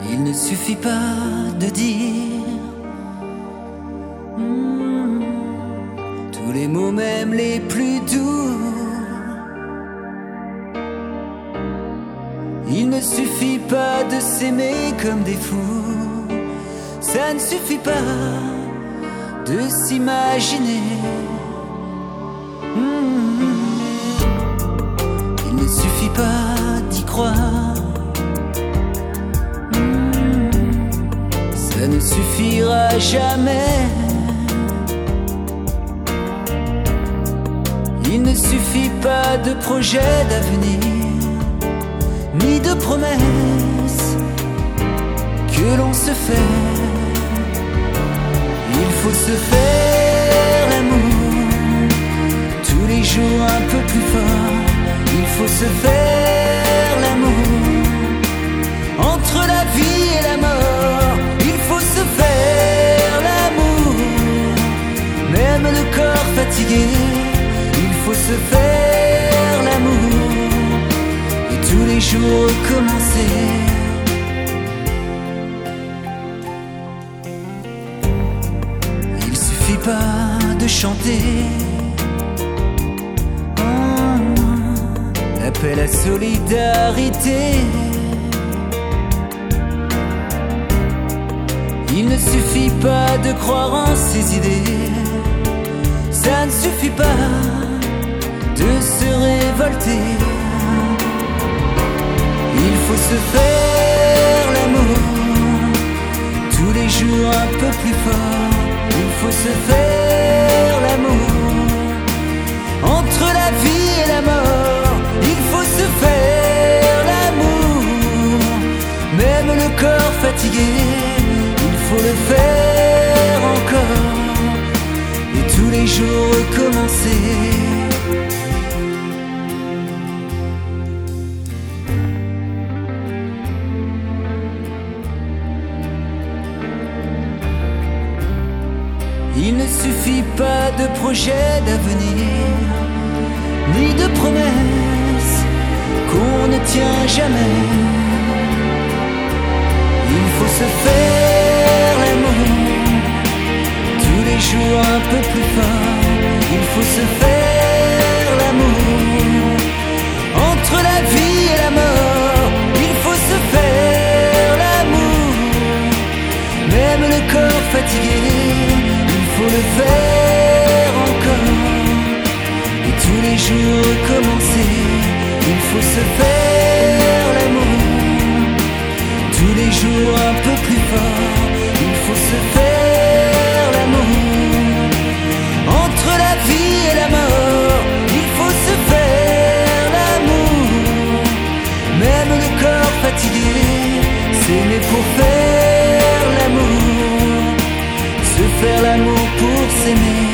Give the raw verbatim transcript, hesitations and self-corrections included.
Il ne suffit pas de dire mm, tous les mots, même les plus doux. Il ne suffit pas de s'aimer comme des fous. Ça ne suffit pas de s'imaginer. mm, Il ne suffit pas d'y croire. Ça ne suffira jamais. Il ne suffit pas de projet d'avenir, ni de promesses que l'on se fait. Il faut se faire l'amour tous les jours un peu plus fort. Il faut se faire l'amour entre la vie et la mort. Il faut se faire l'amour, même le corps fatigué. Il faut se faire l'amour et tous les jours recommencer. Il suffit pas de chanter oh, l'appel à solidarité. Il ne suffit pas de croire en ses idées. Ça ne suffit pas de se révolter. Il faut se faire l'amour tous les jours un peu plus fort. Il faut se faire l'amour entre la vie et la mort. Il faut se faire l'amour, même le corps fatigué. Il faut le faire encore et tous les jours recommencer. Il ne suffit pas de projet d'avenir, ni de promesses qu'on ne tient jamais. Il faut se faire l'amour tous les jours un peu plus fort. Il faut se faire l'amour entre la vie et la mort. Il faut se faire l'amour, même le corps fatigué. Il faut le faire encore et tous les jours recommencer. Il faut se faire l'amour tous les jours un peu plus fort. Il faut se faire l'amour entre la vie et la mort. Il faut se faire l'amour, même le corps fatigué. S'aimer pour faire l'amour, se faire l'amour pour s'aimer.